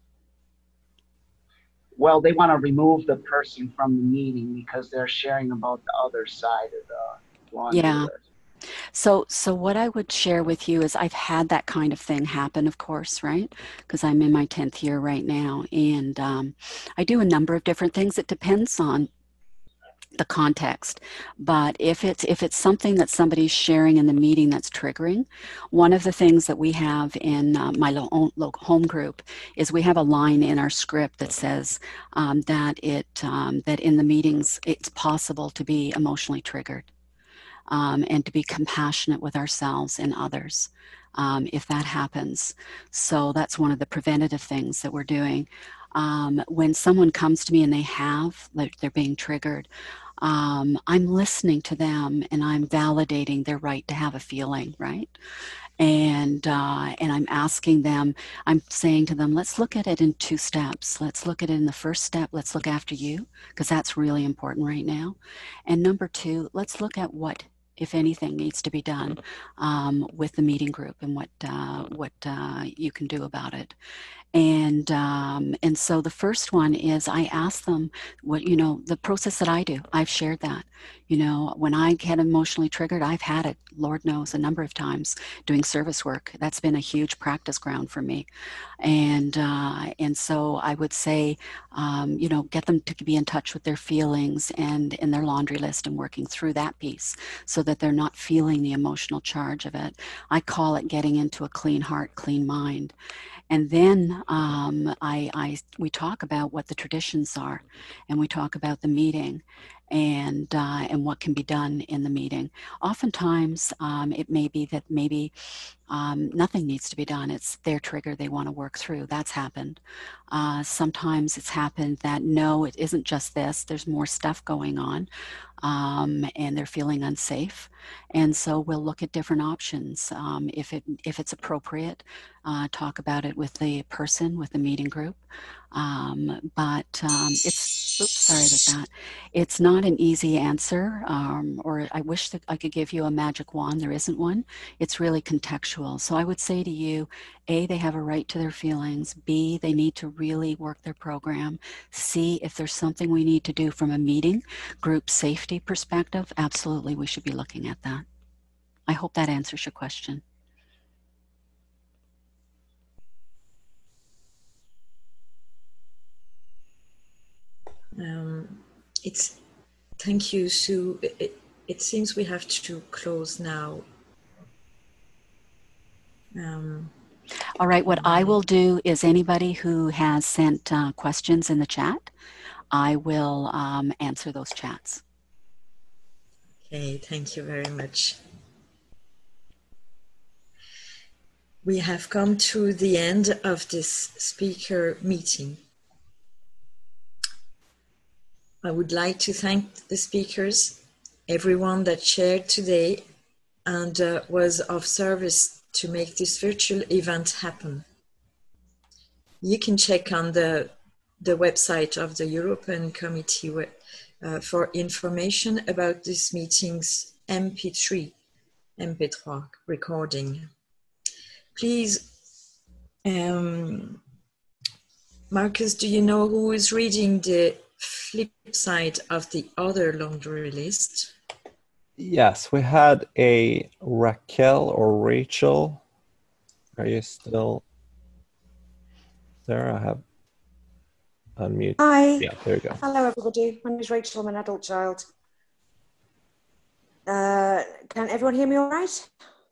Well, they want to remove the person from the meeting because they're sharing about the other side of the laundry Yeah. list. So so what I would share with you is I've had that kind of thing happen, of course, right? Because I'm in my tenth year right now, and um, I do a number of different things. It depends on the context, but if it's if it's something that somebody's sharing in the meeting that's triggering, one of the things that we have in uh, my lo local home group is we have a line in our script that says um, that it um, that in the meetings it's possible to be emotionally triggered um, and to be compassionate with ourselves and others um, if that happens. So that's one of the preventative things that we're doing. Um, when someone comes to me and they have, like they're being triggered, um, I'm listening to them and I'm validating their right to have a feeling, right? And uh, and I'm asking them, I'm saying to them, let's look at it in two steps. Let's look at it in the first step, let's look after you, because that's really important right now. And number two, let's look at what if anything needs to be done um, with the meeting group and what, uh, what uh, you can do about it. And um, and so the first one is I ask them what, you know, the process that I do. I've shared that. You know, when I get emotionally triggered, I've had it, Lord knows, a number of times doing service work. That's been a huge practice ground for me. And uh, and so I would say, um, you know, get them to be in touch with their feelings and in their laundry list and working through that piece so that they're not feeling the emotional charge of it. I call it getting into a clean heart, clean mind. And then um, I, I, we talk about what the traditions are, and we talk about the meeting and, uh, and what can be done in the meeting. Oftentimes, um, it may be that maybe um, nothing needs to be done. It's their trigger they want to work through. That's happened. Uh, sometimes it's happened that, no, it isn't just this. There's more stuff going on, um, and they're feeling unsafe. And so we'll look at different options. Um, if it if it's appropriate, uh, talk about it with the person, with the meeting group. Um, but um, it's, oops, sorry about that. It's not an easy answer, um, or I wish that I could give you a magic wand. There isn't one. It's really contextual. So I would say to you, A, they have a right to their feelings. B, they need to really work their program. C, if there's something we need to do from a meeting group safety perspective, absolutely, we should be looking at that. I hope that answers your question. Um, it's thank you, Sue. It, it seems we have to close now. Um, All right, what I will do is anybody who has sent uh, questions in the chat, I will um, answer those chats. Okay, thank you very much. We have come to the end of this speaker meeting. I would like to thank the speakers, everyone that shared today and uh, was of service to make this virtual event happen. You can check on the, the website of the European Committee uh, for information about this meeting's M P three, M P three recording. Please, um, Marcus, do you know who is reading the flip side of the other laundry list? Yes, we had a Raquel or Rachel. Are you still there? I have unmute. Hi. Yeah, there you go. Hello, everybody. My name is Rachel. I'm an adult child. Uh, can everyone hear me all right?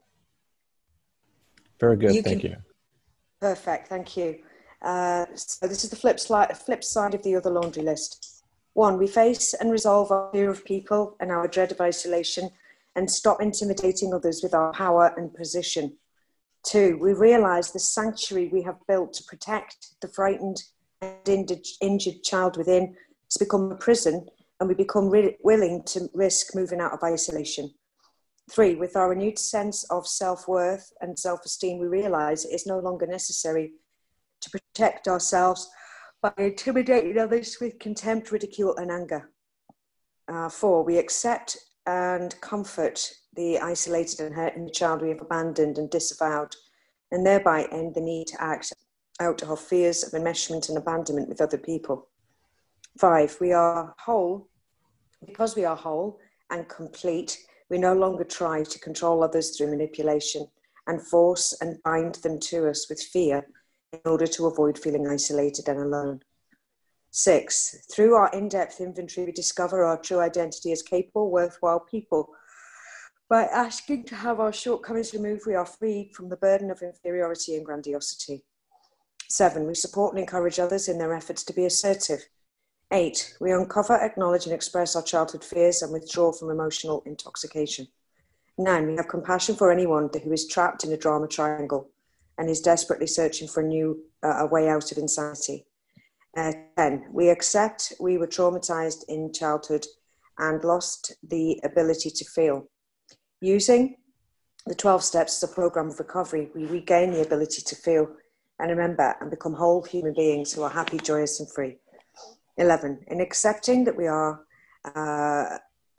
Very good, You thank can... you. Perfect, thank you. Uh, so this is the flip, slide, flip side of the other laundry list. One, we face and resolve our fear of people and our dread of isolation and stop intimidating others with our power and position. Two, we realise the sanctuary we have built to protect the frightened and injured child within has become a prison, and we become re- willing to risk moving out of isolation. Three, with our renewed sense of self-worth and self-esteem, we realise it is no longer necessary to protect ourselves by intimidating others with contempt, ridicule and anger. Uh, four, we accept and comfort the isolated and hurting child we have abandoned and disavowed, and thereby end the need to act out of fears of enmeshment and abandonment with other people. Five, we are whole. Because we are whole and complete, we no longer try to control others through manipulation and force and bind them to us with fear in order to avoid feeling isolated and alone. Six, through our in-depth inventory, we discover our true identity as capable, worthwhile people. By asking to have our shortcomings removed, we are freed from the burden of inferiority and grandiosity. Seven, we support and encourage others in their efforts to be assertive. Eight, we uncover, acknowledge and express our childhood fears and withdraw from emotional intoxication. Nine, we have compassion for anyone who is trapped in a drama triangle and is desperately searching for a new uh, a way out of insanity. Uh, ten, we accept we were traumatized in childhood and lost the ability to feel. Using the twelve steps as a program of recovery, we regain the ability to feel and remember and become whole human beings who are happy, joyous and free. eleven, in accepting that we are uh,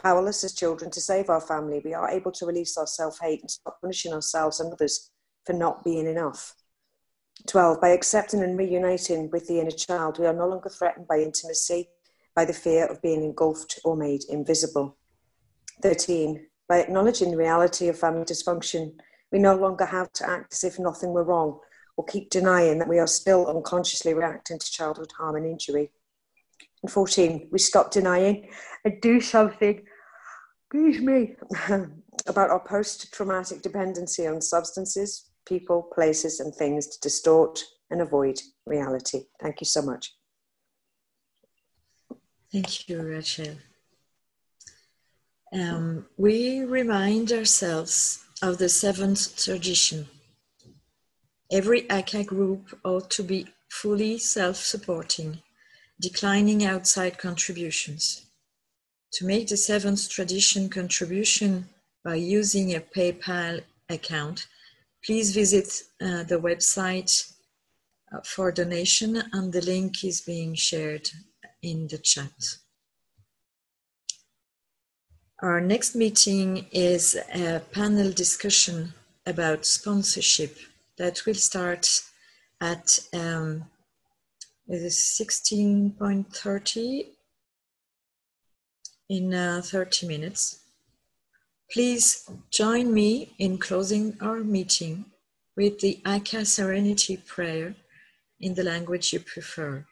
Powerless as children to save our family, we are able to release our self-hate and stop punishing ourselves and others for not being enough. twelve, by accepting and reuniting with the inner child, we are no longer threatened by intimacy, by the fear of being engulfed or made invisible. thirteen, by acknowledging the reality of family dysfunction, we no longer have to act as if nothing were wrong or keep denying that we are still unconsciously reacting to childhood harm and injury. And fourteen, we stop denying and do something, excuse me, about our post-traumatic dependency on substances, people, places, and things to distort and avoid reality. Thank you so much. Thank you, Rachel. Um, we remind ourselves of the seventh tradition. Every A C A group ought to be fully self-supporting, declining outside contributions. To make the seventh tradition contribution by using a PayPal account, please visit uh, the website for donation, and the link is being shared in the chat. Our next meeting is a panel discussion about sponsorship that will start at um, sixteen point thirty in uh, thirty minutes. Please join me in closing our meeting with the A C A Serenity Prayer in the language you prefer.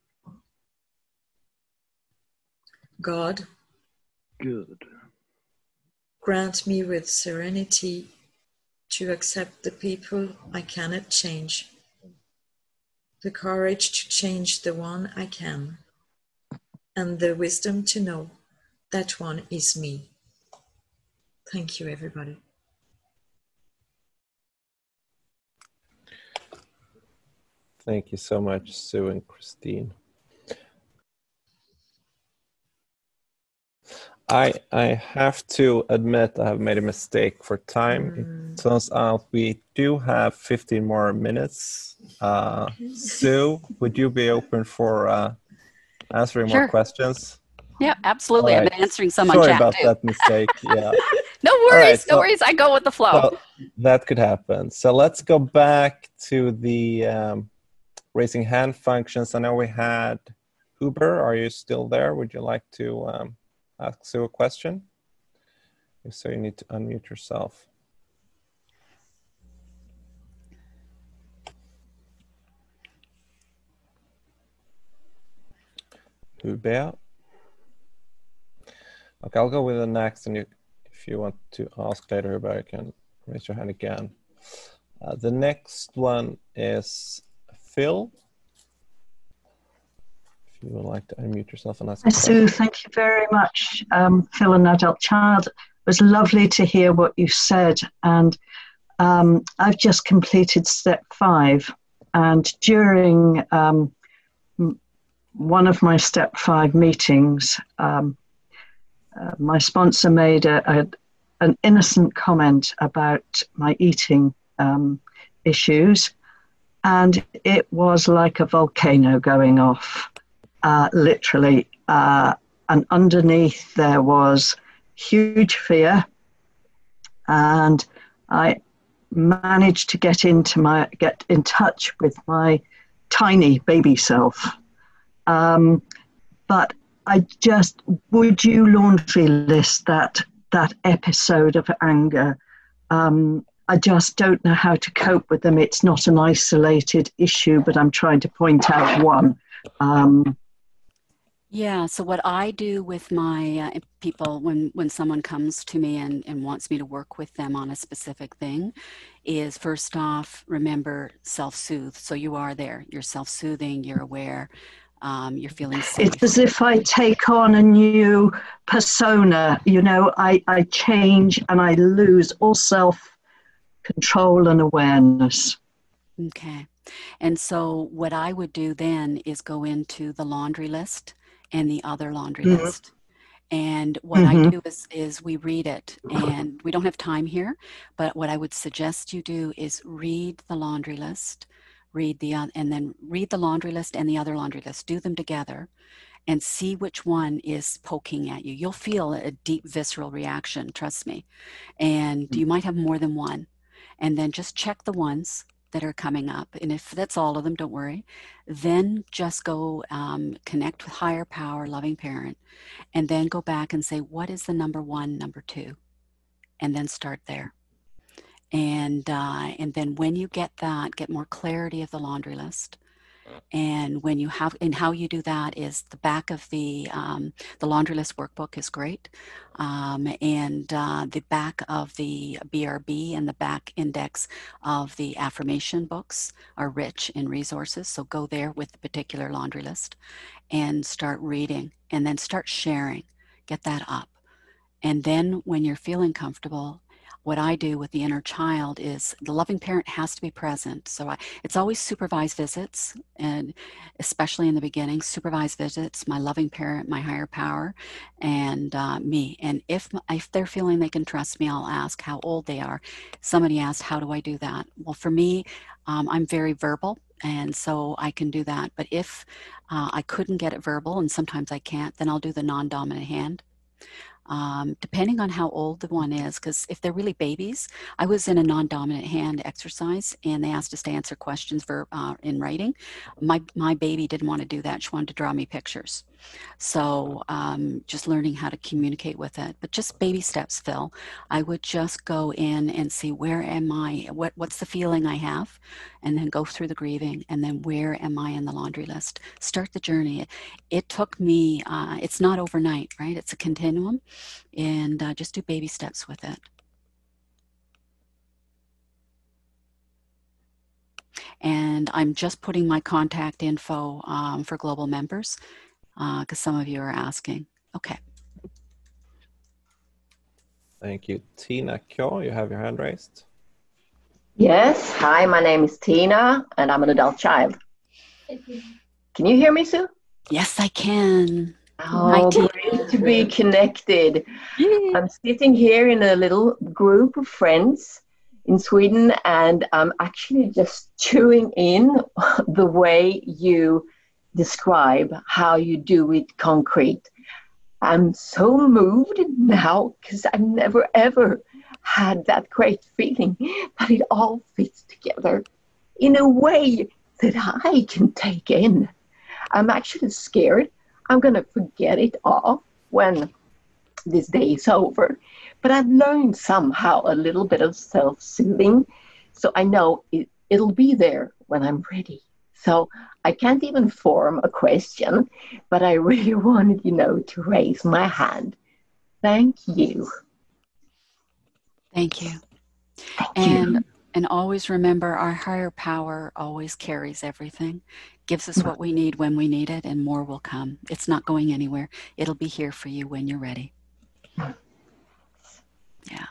God, good. Grant me with serenity to accept the people I cannot change, the courage to change the one I can, and the wisdom to know that one is me. Thank you, everybody. Thank you so much, Sue and Christine. I I have to admit I have made a mistake for time. Mm. It turns out we do have fifteen more minutes. Uh, Sue, would you be open for uh, answering Sure. more questions? Yeah, absolutely. All I've right. been answering some on Sorry chat about too. that mistake. Yeah. No All worries, right, no so- worries. I go with the flow. So that could happen. So let's go back to the um, raising hand functions. I know we had Huber. Are you still there? Would you like to um, ask Sue a question? If so, you need to unmute yourself. Huber. Okay, I'll go with the next, and you, if you want to ask later, Huber, you can raise your hand again. Uh, the next one is Phil. If you would like to unmute yourself and ask a Hi, question. Sue, thank you very much. Um, Phil, an adult child. It was lovely to hear what you said. And um, I've just completed step five. And during um, one of my step five meetings, um, uh, my sponsor made a, a, an innocent comment about my eating um, issues. And it was like a volcano going off. Uh, literally, uh, and underneath there was huge fear, and I managed to get into my get in touch with my tiny baby self. Um, but I just would you laundry list that that episode of anger? Um, I just don't know how to cope with them. It's not an isolated issue, but I'm trying to point out one. Um, Yeah, so what I do with my uh, people when, when someone comes to me and, and wants me to work with them on a specific thing is first off, remember self-soothe. So you are there, you're self-soothing, you're aware, um, you're feeling safe. It's as if I take on a new persona, you know, I, I change and I lose all self-control and awareness. Okay. And so what I would do then is go into the laundry list and the other laundry Mm-hmm. list. And what Mm-hmm. I do is, is we read it, and we don't have time here, but what I would suggest you do is read the laundry list, read the, uh, and then read the laundry list and the other laundry list, do them together, and see which one is poking at you. You'll feel a deep visceral reaction, trust me. And you might have more than one. And then just check the ones that are coming up. And if that's all of them, don't worry. Then just go um, connect with higher power, loving parent, and then go back and say, what is the number one, number two? And then start there. And, uh, and then when you get that, get more clarity of the laundry list. And when you have, and how you do that is the back of the um, the laundry list workbook is great, um, and uh, the back of the B R B and the back index of the affirmation books are rich in resources. So go there with the particular laundry list, and start reading, and then start sharing. Get that up, and then when you're feeling comfortable, what I do with the inner child is the loving parent has to be present. So I, it's always supervised visits, and especially in the beginning, supervised visits, my loving parent, my higher power, and uh, me. And if, if they're feeling they can trust me, I'll ask how old they are. Somebody asked, how do I do that? Well, for me, um, I'm very verbal. And so I can do that. But if uh, I couldn't get it verbal, and sometimes I can't, then I'll do the non-dominant hand. Um, depending on how old the one is, because if they're really babies, I was in a non-dominant hand exercise, and they asked us to answer questions for uh, in writing. My my baby didn't want to do that; she wanted to draw me pictures. So um, just learning how to communicate with it, but just baby steps, Phil. I would just go in and see, where am I? What what's the feeling I have, and then go through the grieving, and then where am I in the laundry list? Start the journey. It, it took me. Uh, it's not overnight, right? It's a continuum. And uh, just do baby steps with it. And I'm just putting my contact info um, for global members, because uh, some of you are asking. Okay. Thank you. Tina Kyo, you have your hand raised. Yes. Hi, my name is Tina, and I'm an adult child. Can you hear me, Sue? Yes, I can. Oh, great to be connected. I'm sitting here in a little group of friends in Sweden, and I'm actually just chewing in the way you describe how you do it concrete. I'm so moved now because I've never ever had that great feeling that it all fits together in a way that I can take in. I'm actually scared I'm going to forget it all when this day is over. But I've learned somehow a little bit of self-soothing, so I know it, it'll be there when I'm ready. So I can't even form a question, but I really wanted, you know, to raise my hand. Thank you. Thank you. Thank and you. And always remember, our higher power always carries everything, gives us what we need when we need it, and more will come. It's not going anywhere. It'll be here for you when you're ready. Yeah.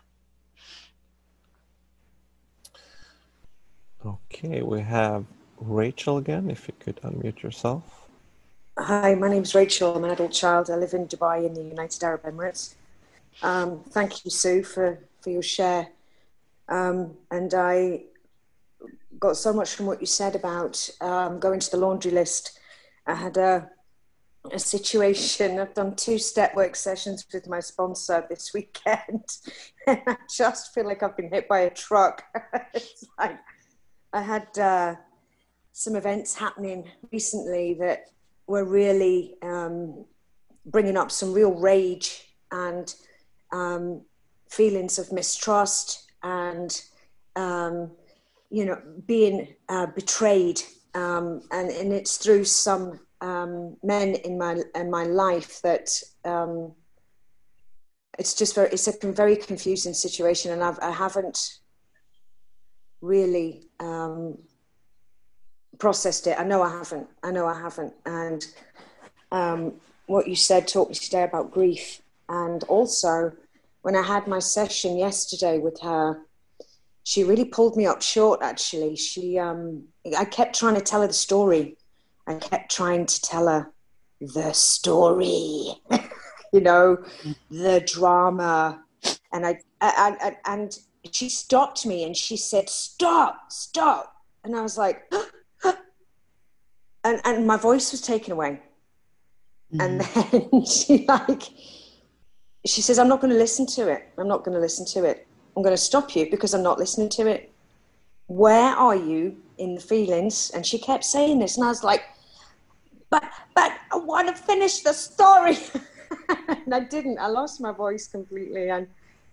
Okay, we have Rachel again, if you could unmute yourself. Hi, my name's Rachel. I'm an adult child. I live in Dubai in the United Arab Emirates. Um, thank you, Sue, for, for your share. Um, and I got so much from what you said about um, going to the laundry list. I had a, a situation. I've done two step work sessions with my sponsor this weekend, and I just feel like I've been hit by a truck. It's like I had uh, some events happening recently that were really um, bringing up some real rage and um, feelings of mistrust and, um, you know, being uh, betrayed. Um, and, and it's through some um, men in my in my life that um, it's just very, it's a very confusing situation. And I've, I haven't really um, processed it. I know I haven't. I know I haven't. And um, what you said taught me today about grief. And also, when I had my session yesterday with her, she really pulled me up short, actually. She, um, I kept trying to tell her the story. I kept trying to tell her the story, you know, the drama. And I, I, I, and she stopped me and she said, stop, stop. And I was like, and, and my voice was taken away. Mm. And then she like, she says, I'm not going to listen to it. I'm not going to listen to it. I'm going to stop you because I'm not listening to it. Where are you in the feelings? And she kept saying this. And I was like, but, but I want to finish the story. And I didn't. I lost my voice completely. And,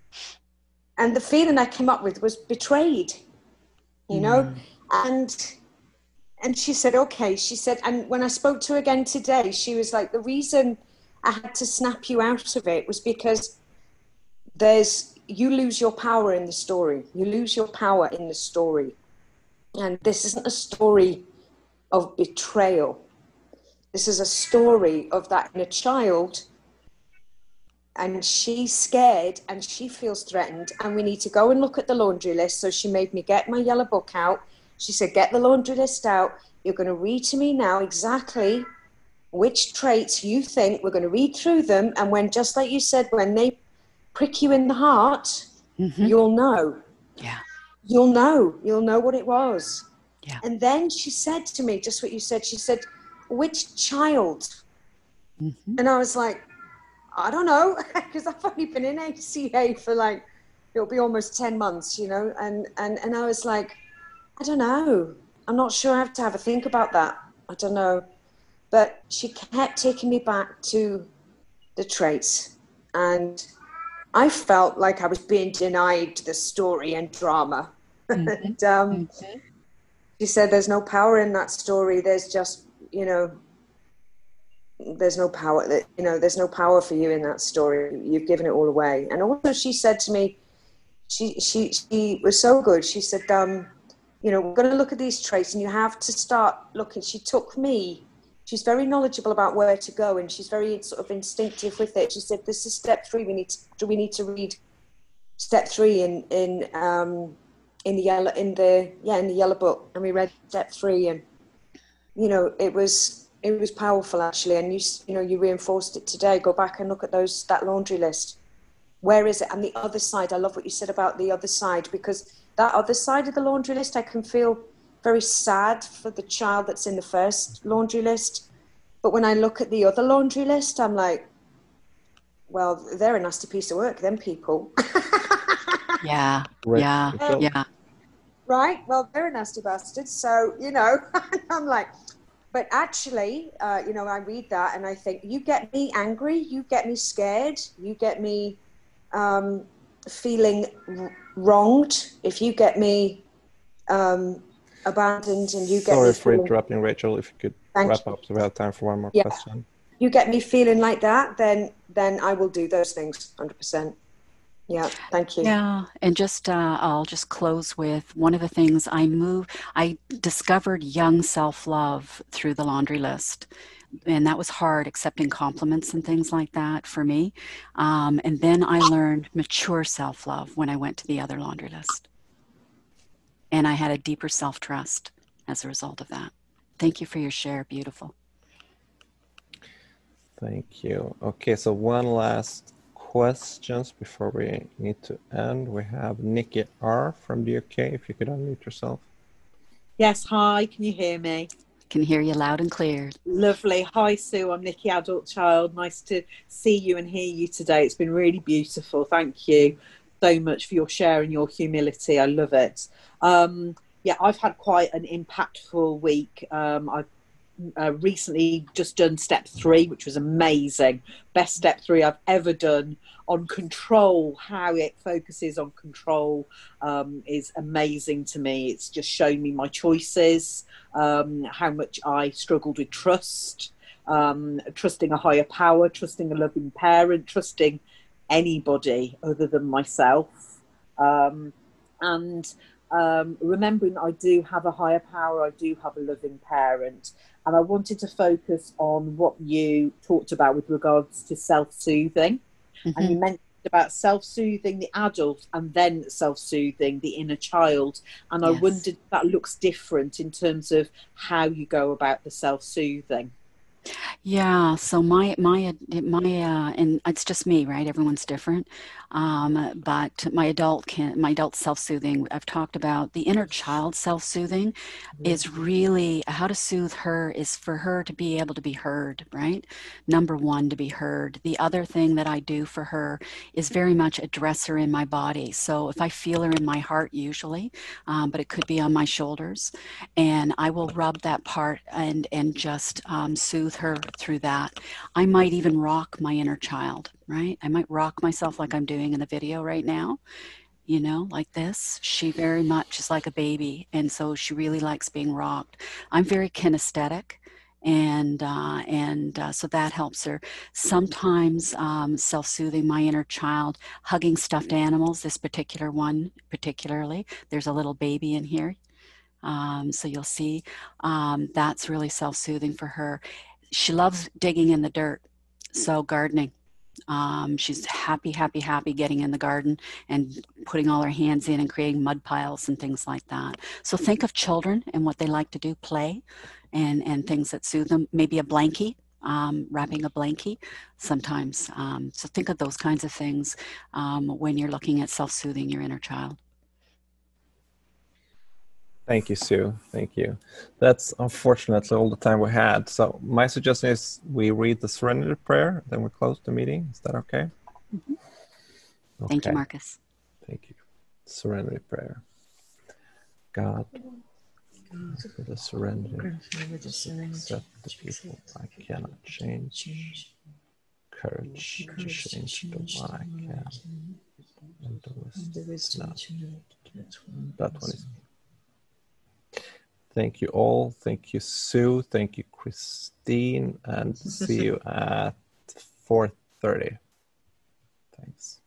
and the feeling I came up with was betrayed, you know? Mm. And, and she said, okay. She said, and when I spoke to her again today, she was like, the reason I had to snap you out of it was because there's, you lose your power in the story. You lose your power in the story. And this isn't a story of betrayal. This is a story of that inner child, and she's scared and she feels threatened, and we need to go and look at the laundry list. So she made me get my yellow book out. She said, get the laundry list out. You're going to read to me now exactly which traits you think. We're going to read through them. And when, just like you said, when they prick you in the heart, mm-hmm. you'll know. Yeah. You'll know. You'll know what it was. Yeah. And then she said to me, just what you said, she said, which child? Mm-hmm. And I was like, I don't know, because I've only been in A C A for like, it'll be almost ten months, you know? And, and, and I was like, I don't know. I'm not sure. I have to have a think about that. I don't know. But she kept taking me back to the traits. And I felt like I was being denied the story and drama. Mm-hmm. and um, mm-hmm. she said, there's no power in that story. There's just, you know, there's no power that, you know, there's no power for you in that story. You've given it all away. And also she said to me, she, she, she was so good. She said, um, you know, we're going to look at these traits and you have to start looking. She took me, she's very knowledgeable about where to go, and she's very sort of instinctive with it. She said, this is step three. We need to, we need to read step three in, in, um, in the yellow, in the, yeah, in the yellow book. And we read step three, and, you know, it was, it was powerful actually. And you, you know, you reinforced it today. Go back and look at those, that laundry list. Where is it? And the other side, I love what you said about the other side, because that other side of the laundry list, I can feel very sad for the child that's in the first laundry list. But when I look at the other laundry list, I'm like, well, they're a nasty piece of work, them people. Yeah, right. yeah, um, yeah. Right? Well, they're a nasty bastard. So, you know, I'm like, but actually, uh, you know, I read that and I think, you get me angry, you get me scared, you get me um, feeling r- wronged, if you get me um, abandoned and you get Sorry me for feeling, interrupting, Rachel. If you could Thank wrap you. up, so we have time for one more Yeah. question. You get me feeling like that, then then I will do those things, one hundred percent. Yeah, thank you. Yeah, and just uh, I'll just close with one of the things I moved. I discovered young self-love through the laundry list, and that was hard, accepting compliments and things like that for me. Um, and then I learned mature self-love when I went to the other laundry list, and I had a deeper self-trust as a result of that. Thank you for your share. Beautiful. Thank you. Okay, so one last questions before we need to end. We have Nikki R from the U K. If you could unmute yourself. Yes, hi, can you hear me? Can hear you loud and clear. Lovely. Hi, Sue. I'm Nikki, adult child. Nice to see you and hear you today. It's been really beautiful. Thank you so much for your share and your humility. I love it. Um, yeah, I've had quite an impactful week. Um, I've uh, recently just done step three, which was amazing. Best step three I've ever done on control. How it focuses on control um, is amazing to me. It's just shown me my choices, um, how much I struggled with trust, um, trusting a higher power, trusting a loving parent, trusting anybody other than myself. Um, and um, remembering I do have a higher power, I do have a loving parent. And I wanted to focus on what you talked about with regards to self-soothing. Mm-hmm. And you mentioned about self-soothing the adult and then self-soothing the inner child. And yes. I wondered if that looks different in terms of how you go about the self-soothing. Yeah, so my my my uh, and it's just me, right? Everyone's different. Um, but my adult can my adult self-soothing, I've talked about the inner child self-soothing is really how to soothe her is for her to be able to be heard, right? Number one, to be heard. The other thing that I do for her is very much address her in my body. So if I feel her in my heart, usually, um, but it could be on my shoulders, and I will rub that part and and just um, soothe her through that. I might even rock my inner child, right? I might rock myself like I'm doing in the video right now, you know, like this. She very much is like a baby, and so she really likes being rocked. I'm very kinesthetic, and uh, and uh, so that helps her. Sometimes um, self-soothing my inner child, hugging stuffed animals. This particular one, particularly, there's a little baby in here. Um, so you'll see um, that's really self-soothing for her. She loves digging in the dirt, so gardening. Um, she's happy, happy, happy getting in the garden and putting all her hands in and creating mud piles and things like that. So think of children and what they like to do, play, and, and things that soothe them. Maybe a blankie, um, wrapping a blankie sometimes. Um, so think of those kinds of things um, when you're looking at self-soothing your inner child. Thank you, Sue. Thank you. That's unfortunately all the time we had. So my suggestion is we read the Serenity Prayer, then we close the meeting. Is that okay? Mm-hmm. Okay. Thank you, Marcus. Thank you. Serenity Prayer. God, for the serenity, accept the people I cannot change, courage to change the one I can, and the wisdom to know. That one is. Thank you all. Thank you, Sue. Thank you, Christine. And see you at four thirty. Thanks.